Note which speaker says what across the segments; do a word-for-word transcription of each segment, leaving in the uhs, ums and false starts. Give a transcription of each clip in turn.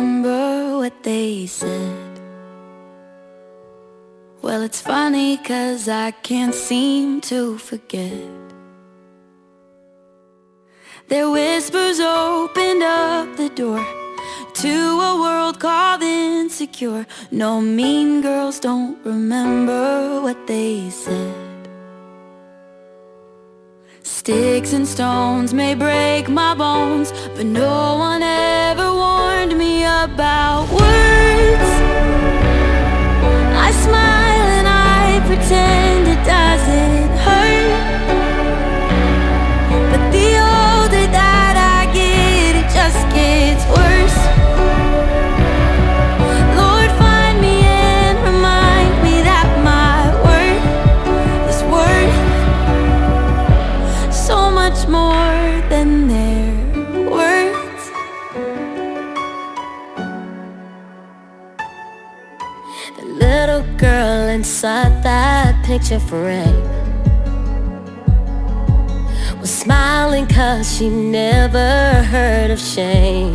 Speaker 1: remember what they said. Well, it's funny 'cause I can't seem to forget. Their whispers opened up the door to a world called insecure. No, mean girls don't remember what they said. Sticks and stones may break my bones, but no one ever warned me about words. I smile and I pretend it doesn't hurt, but the older that I get, it just gets worse. Lord, find me and remind me that my worth is worth so much more than their words. The little girl inside that picture frame was smiling 'cause she never heard of shame.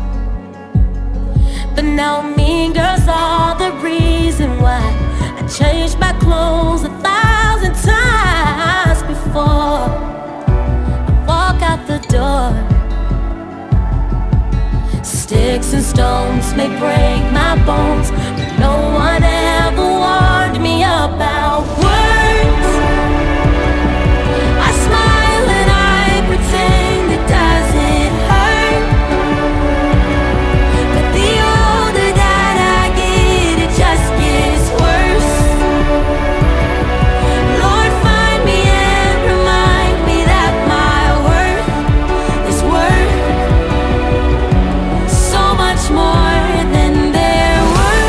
Speaker 1: But now mean girls are the reason why I changed my clothes a thousand times before walk out the door. Sticks and stones may break my bones, but no one ever warned me about words. I smile and I pretend it doesn't hurt, but the older that I get, it just gets worse. Lord, find me and remind me that my worth is worth so much more than their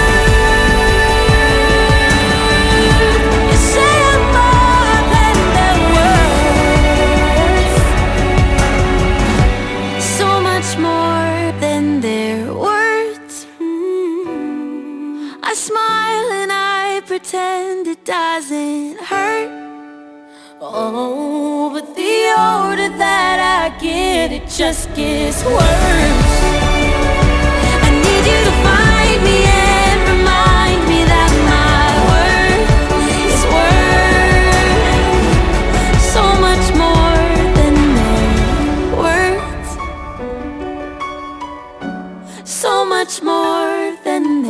Speaker 1: worth. You say I'm more than their words, so much more than their words. Mm. I smile and I pretend it doesn't hurt. Oh, but the older that I get, it just gets worse. I need you to find me and remind me that my worth is worth so much more than their words, so much more than their